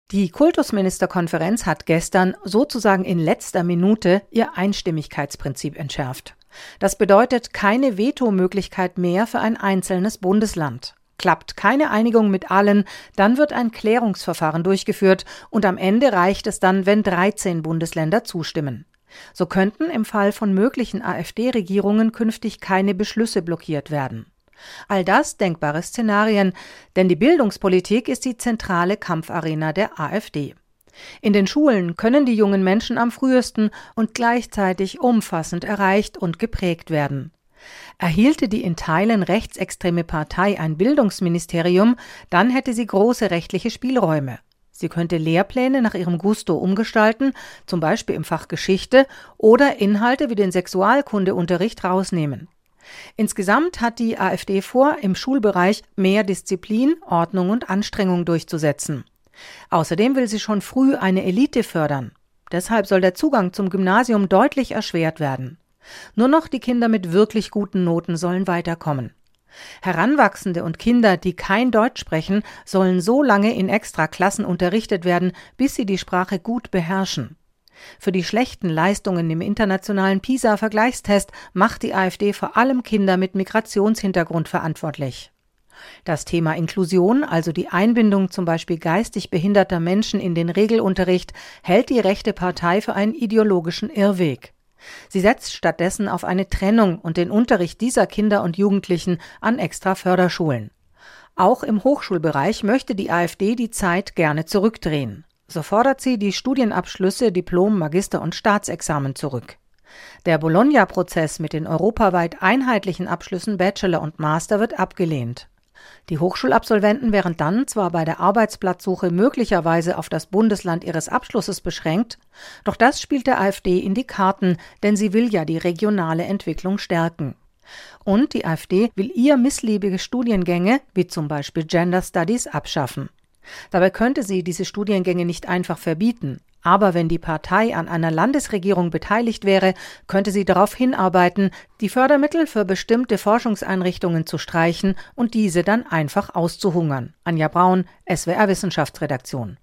Die Kultusministerkonferenz hat gestern sozusagen in letzter Minute ihr Einstimmigkeitsprinzip entschärft. Das bedeutet keine Vetomöglichkeit mehr für ein einzelnes Bundesland. Klappt keine Einigung mit allen, dann wird ein Klärungsverfahren durchgeführt und am Ende reicht es dann, wenn 13 Bundesländer zustimmen. So könnten im Fall von möglichen AfD-Regierungen künftig keine Beschlüsse blockiert werden. All das denkbare Szenarien, denn die Bildungspolitik ist die zentrale Kampfarena der AfD. In den Schulen können die jungen Menschen am frühesten und gleichzeitig umfassend erreicht und geprägt werden. Erhielte die in Teilen rechtsextreme Partei ein Bildungsministerium, dann hätte sie große rechtliche Spielräume. Sie könnte Lehrpläne nach ihrem Gusto umgestalten, zum Beispiel im Fach Geschichte, oder Inhalte wie den Sexualkundeunterricht rausnehmen. Insgesamt hat die AfD vor, im Schulbereich mehr Disziplin, Ordnung und Anstrengung durchzusetzen. Außerdem will sie schon früh eine Elite fördern. Deshalb soll der Zugang zum Gymnasium deutlich erschwert werden. Nur noch die Kinder mit wirklich guten Noten sollen weiterkommen. Heranwachsende und Kinder, die kein Deutsch sprechen, sollen so lange in Extraklassen unterrichtet werden, bis sie die Sprache gut beherrschen. Für die schlechten Leistungen im internationalen PISA-Vergleichstest macht die AfD vor allem Kinder mit Migrationshintergrund verantwortlich. Das Thema Inklusion, also die Einbindung zum Beispiel geistig behinderter Menschen in den Regelunterricht, hält die rechte Partei für einen ideologischen Irrweg. Sie setzt stattdessen auf eine Trennung und den Unterricht dieser Kinder und Jugendlichen an extra Förderschulen. Auch im Hochschulbereich möchte die AfD die Zeit gerne zurückdrehen. So fordert sie die Studienabschlüsse, Diplom-, Magister- und Staatsexamen zurück. Der Bologna-Prozess mit den europaweit einheitlichen Abschlüssen Bachelor und Master wird abgelehnt. Die Hochschulabsolventen wären dann zwar bei der Arbeitsplatzsuche möglicherweise auf das Bundesland ihres Abschlusses beschränkt, doch das spielt der AfD in die Karten, denn sie will ja die regionale Entwicklung stärken. Und die AfD will ihr missliebige Studiengänge, wie zum Beispiel Gender Studies, abschaffen. Dabei könnte sie diese Studiengänge nicht einfach verbieten. Aber wenn die Partei an einer Landesregierung beteiligt wäre, könnte sie darauf hinarbeiten, die Fördermittel für bestimmte Forschungseinrichtungen zu streichen und diese dann einfach auszuhungern. Anja Braun, SWR Wissenschaftsredaktion.